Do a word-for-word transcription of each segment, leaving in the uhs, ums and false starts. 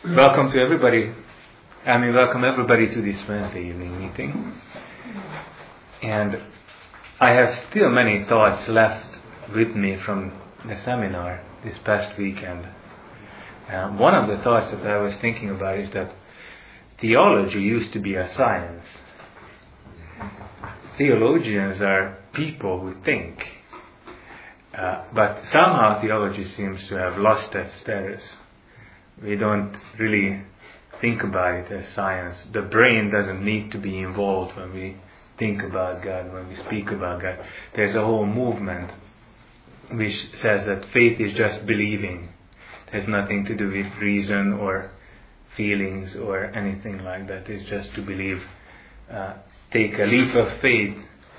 Welcome to everybody. I mean, welcome everybody to this Wednesday evening meeting. And I have still many thoughts left with me from the seminar this past weekend. Uh, one of the thoughts that I was thinking about is that theology used to be a science. Theologians are people who think. Uh, but somehow theology seems to have lost that status. We don't really think about it as science. The brain doesn't need to be involved when we think about God, when we speak about God. There's a whole movement which says that faith is just believing. It has nothing to do with reason or feelings or anything like that. It's just to believe. Uh, take a leap of faith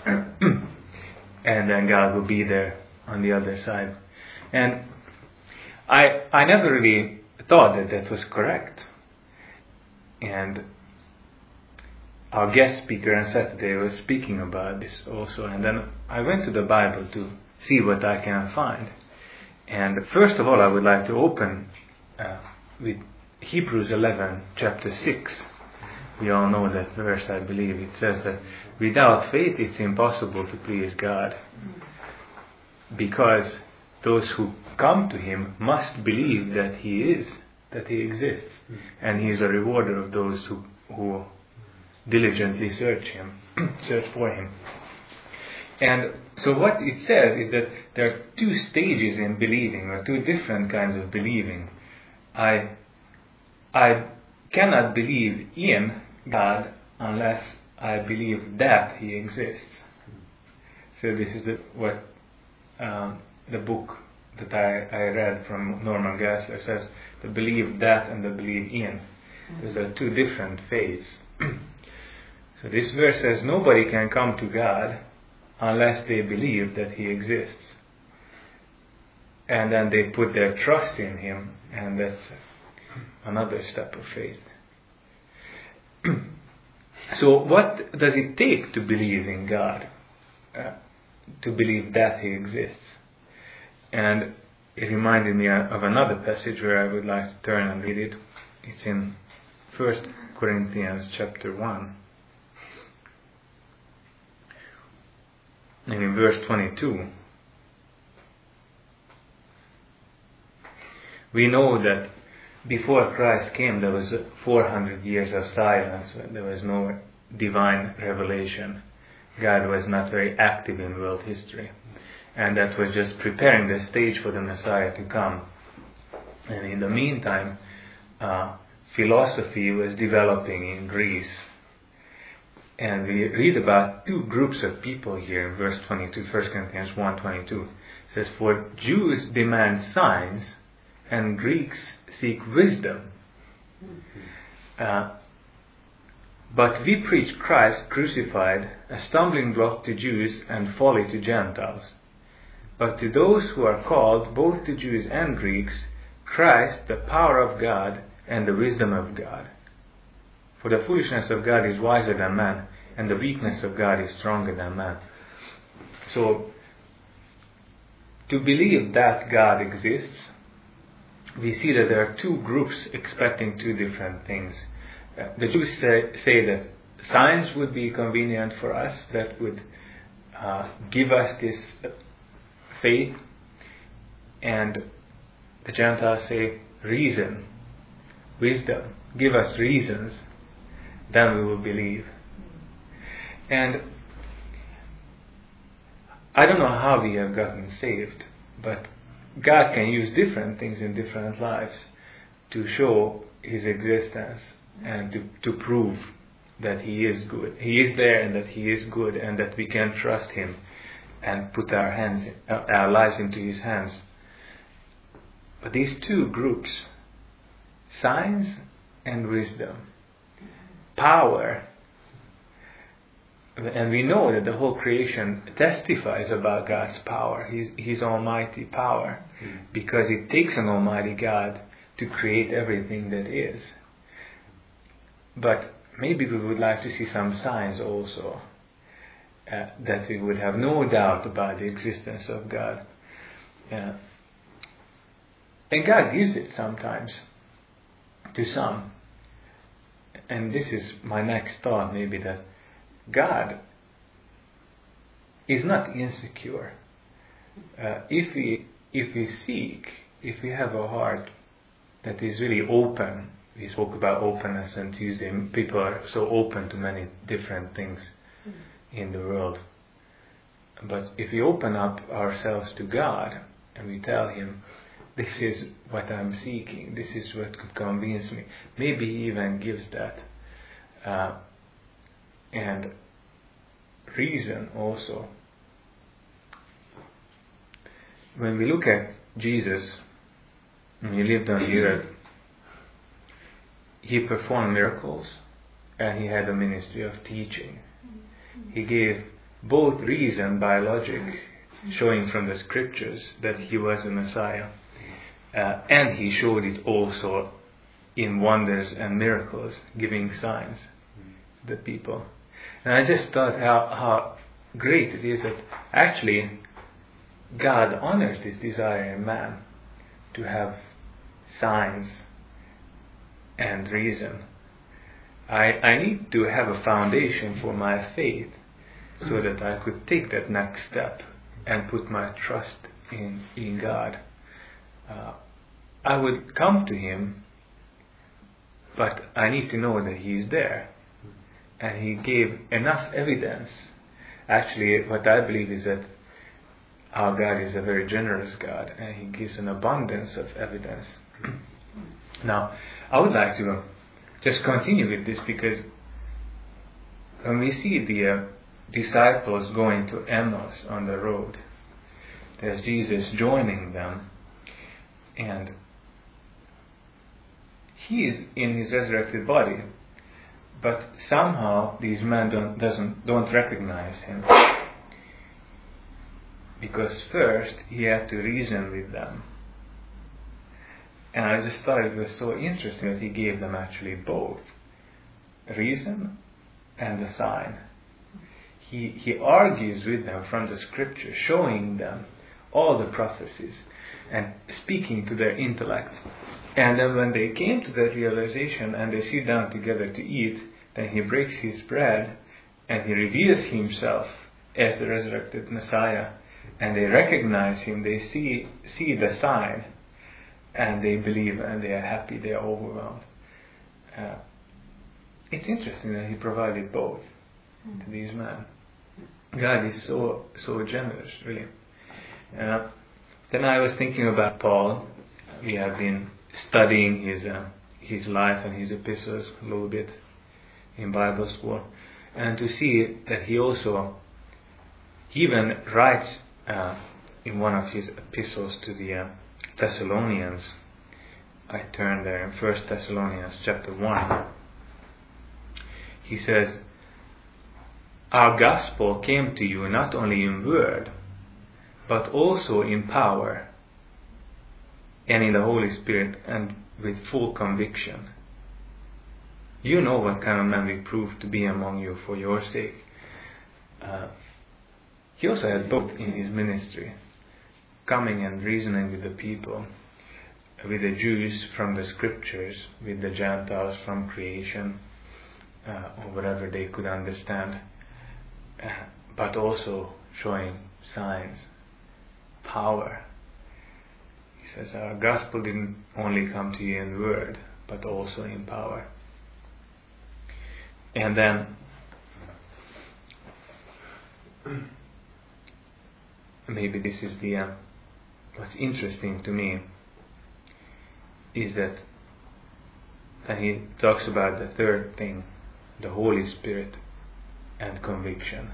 and then God will be there on the other side. And I I never really thought that that was correct. And our guest speaker on Saturday was speaking about this also. And then I went to the Bible to see what I can find. And first of all, I would like to open uh, with Hebrews eleven, chapter six. We all know that verse, I believe. It says that without faith it's impossible to please God, because those who come to Him must believe that He is, that He exists, and He is a rewarder of those who, who diligently search Him, search for Him. And so what it says is that there are two stages in believing, or two different kinds of believing. I, I cannot believe in God unless I believe that He exists. So this is the, what um, the book that I, I read from Norman Geisler says: the believe that and the believe in. Those are two different faiths. So this verse says nobody can come to God unless they believe that He exists. And then they put their trust in Him, and that's another step of faith. So what does it take to believe in God? Uh, to believe that He exists? And it reminded me of another passage where I would like to turn and read it. It's in First Corinthians chapter one. And in verse twenty-two. We know that before Christ came, there was four hundred years of silence. There was no divine revelation. God was not very active in world history. And that was just preparing the stage for the Messiah to come. And in the meantime, uh, philosophy was developing in Greece. And we read about two groups of people here in verse twenty-two, First Corinthians one twenty-two. It says, "For Jews demand signs, and Greeks seek wisdom. Uh, but we preach Christ crucified, a stumbling block to Jews and folly to Gentiles. But to those who are called, both to Jews and Greeks, Christ, the power of God and the wisdom of God. For the foolishness of God is wiser than man, and the weakness of God is stronger than man." So, to believe that God exists, we see that there are two groups expecting two different things. Uh, the Jews say, say that science would be convenient for us, that would uh, give us this faith, and the Gentiles say reason, wisdom, give us reasons, then we will believe. And I don't know how we have gotten saved, but God can use different things in different lives to show His existence and to, to prove that He is good. He is there and that He is good, and that we can trust Him and put our hands, our lives into His hands. But these two groups, science and wisdom, power, and we know that the whole creation testifies about God's power, His, His almighty power, mm. because it takes an almighty God to create everything that is. But maybe we would like to see some signs also, uh, that we would have no doubt about the existence of God. Uh, and God gives it sometimes. to some, and this is my next thought maybe, that God is not insecure. Uh, if we if we seek, if we have a heart that is really open, we spoke about openness on Tuesday, people are so open to many different things in the world. But if we open up ourselves to God and we tell Him, this is what I'm seeking, this is what could convince me, maybe He even gives that. Uh, and reason also. When we look at Jesus, when He lived on the earth, He performed miracles and He had a ministry of teaching. He gave both reason by logic, showing from the scriptures that He was the Messiah, uh, and He showed it also in wonders and miracles, giving signs to the people. And I just thought how, how great it is that actually God honors this desire in man to have signs and reason. I, I need to have a foundation for my faith so that I could take that next step and put my trust in, in God. Uh, I would come to Him, but I need to know that He is there. And He gave enough evidence. Actually, what I believe is that our God is a very generous God, and He gives an abundance of evidence. Now, I would like to just continue with this, because when we see the uh, disciples going to Emmaus on the road, there's Jesus joining them, and He is in His resurrected body, but somehow these men don't, doesn't, don't recognize Him. Because first He had to reason with them. And I just thought it was so interesting that He gave them actually both reason and the sign. He, he argues with them from the scripture, showing them all the prophecies and speaking to their intellect. And then when they came to that realization and they sit down together to eat, then He breaks His bread and He reveals Himself as the resurrected Messiah. And they recognize Him, they see see the sign, and they believe, and they are happy, they are overwhelmed. Uh, it's interesting that He provided both to these men. God is so so generous, really. Uh, then I was thinking about Paul. We have been studying his uh, his life and his epistles a little bit in Bible school, and to see that he also he even writes uh, in one of his epistles to the uh, Thessalonians. I turn there in First Thessalonians chapter one. He says, "Our gospel came to you not only in word, but also in power, and in the Holy Spirit, and with full conviction. You know what kind of man we proved to be among you for your sake." Uh, he also had both in his ministry, coming and reasoning with the people, with the Jews from the scriptures, with the Gentiles from creation, uh, or whatever they could understand, uh, but also showing signs, power. He says, our gospel didn't only come to you in word, but also in power. And then maybe this is the uh, what's interesting to me is that and he talks about the third thing, the Holy Spirit and conviction.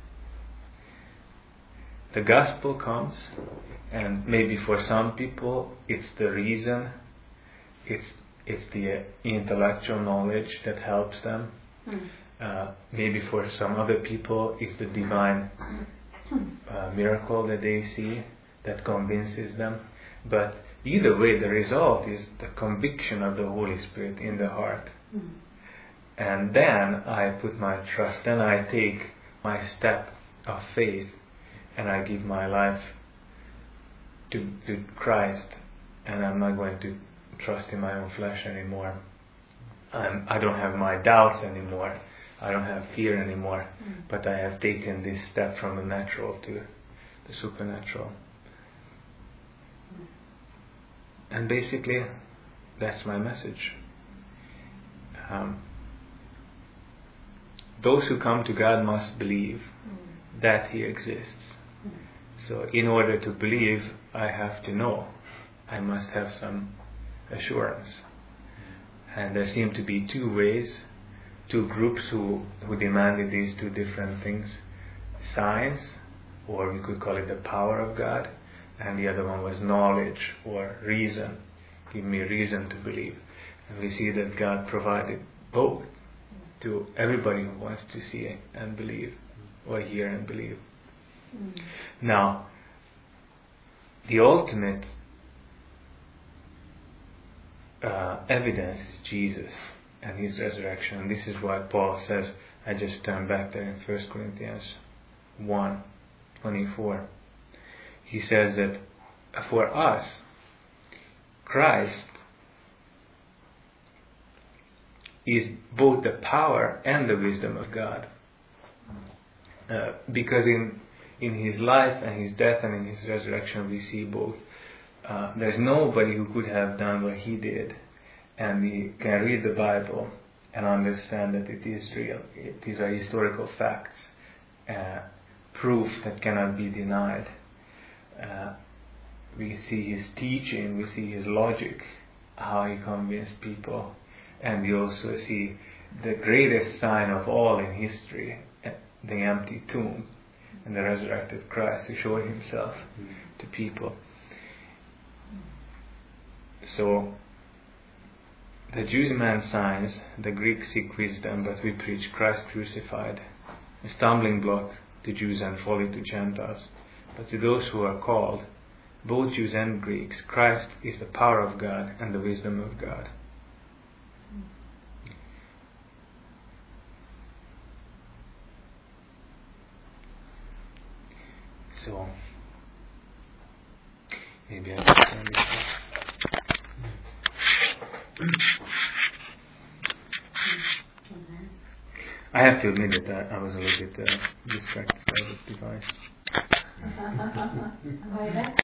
The gospel comes, and maybe for some people it's the reason, it's it's the intellectual knowledge that helps them. Mm. Uh, maybe for some other people it's the divine uh, miracle that they see that convinces them. But either way, the result is the conviction of the Holy Spirit in the heart. Mm. And then I put my trust, then I take my step of faith and I give my life to, to Christ, and I'm not going to trust in my own flesh anymore. I'm, I don't have my doubts anymore. I don't have fear anymore. Mm. But I have taken this step from the natural to the supernatural. Mm. And basically, that's my message. Um, those who come to God must believe mm. that He exists. Mm. So in order to believe, I have to know. I must have some assurance. And there seem to be two ways, two groups who, who demanded these two different things. Science, or we could call it the power of God, and the other one was knowledge or reason. Give me reason to believe. And we see that God provided both to everybody who wants to see and believe, or hear and believe. Mm. Now, the ultimate uh, evidence is Jesus and His resurrection. And this is why Paul says, I just turned back there in First Corinthians one twenty-four. He says that for us, Christ is both the power and the wisdom of God. Uh, because in in His life and His death and in His resurrection we see both. Uh, there's nobody who could have done what He did, and we can read the Bible and understand that it is real. It is a historical facts, uh, proof that cannot be denied. Uh, we see His teaching, we see His logic, how He convinced people, and we also see the greatest sign of all in history, the empty tomb and the resurrected Christ who showed Himself to people. So, the Jews demand signs, the Greeks seek wisdom, but we preach Christ crucified, a stumbling block to Jews and folly to Gentiles. But to those who are called, both Jews and Greeks, Christ is the power of God and the wisdom of God. So, maybe I can turn this off. I have to admit that I, I was a little bit uh, distracted by this device.